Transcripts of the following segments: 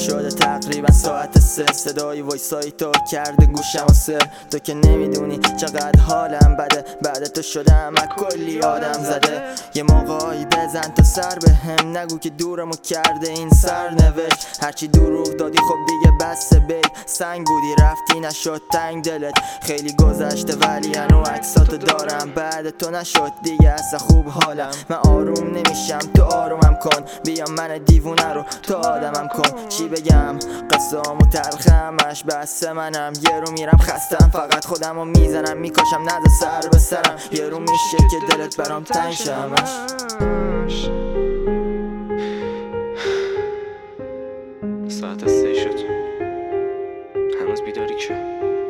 شده تقریبا ساعت 3 صدای وایسای تو کرده گوشم و سر. تو که نمیدونی چقدر حالم بده، بعد تو شدم از کلی آدم زده. یه موقعی بزن تو سر به هم، نگو که دورمو کرده این سرنوشت. هرچی دروغ دادی خب دیگه بسه بید، سنگ بودی رفتی نشد تنگ دلت. خیلی گذشته ولی هنو عکساتو دارم، بعد تو نشد دیگه اصلا خوب حالم. من آروم نمیشم تو آرومم کن، بیا من دیوونه رو تو آدمم کن. چی بگم قصه‌امو تلخمش بسه، منم یه رو میرم خستم فقط خودمو میزنم میکشم نزد سر به سرم. یه رو میشه که دلت برام تنگ شمش. ساعت 3 شد هنوز بیداری که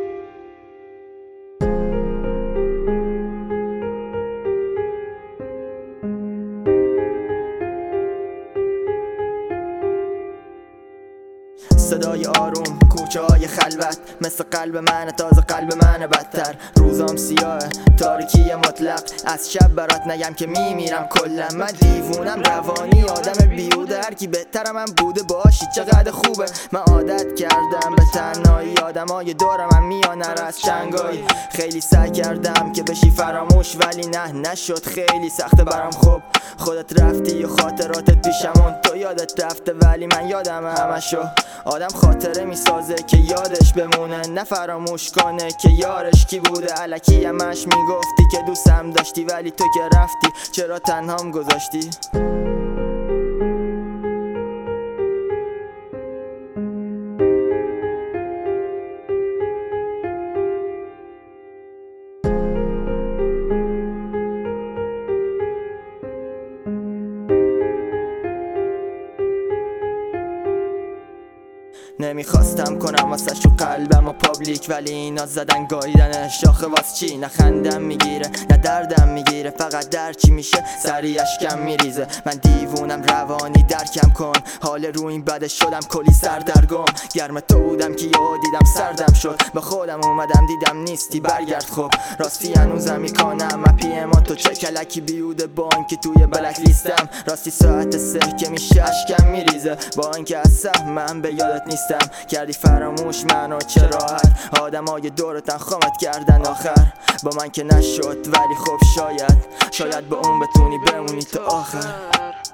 صدای آروم کوچه های خلوت، مثل قلب منه تازه قلب منه بدتر. روزام سیاه تاریکی مطلق، از شب برات نگم که میمیرم کلا. من دیوونم روانی آدم بیهوده، هرکی بهترم من بوده باشی چقدر خوبه. من عادت کردم به تنهایی، آدمای دورم هم میانر از چنگایی. خیلی سعی کردم که بشی فراموش ولی نه نشد، خیلی سخته برام. خب خودت رفتی و خاطراتت پیشمون، تو یادت رفته ولی من یادم همشو. آدم خاطره میسازه که یادش بمونه، نه فراموش کنه که یارش کی بوده. الکی همش میگفتی که دوستم داشتی ولی تو که رفتی چرا تنهام گذاشتی؟ نمیخواستم کنم واسه شو قلبم و پابلیک، ولی اینا زدن گاییدن شاخه واس چی. نه خندم میگیره نه دردم میگیره، فقط درچی میشه سری اشکم میریزه. من دیوونم روانی درکم کن، حال رو این بده شدم کلی سردرگم. گرم تو بودم که یهو دیدم سردم شد، به خودم اومدم دیدم نیستی برگرد. خب راستی هنوزم میکنم من پیمان تو چه کلکی بیوده، با اینکه توی بلک لیستم. راستی ساعت 3 که میشه اشکم میریزه، با اینکه اصلا من به یادت نیستم. کردی فراموش منو چه راحت، آدمای دورتن خامت کردن آخر. با من که نشد ولی خب شاید به اون بتونی بمونی تا آخر.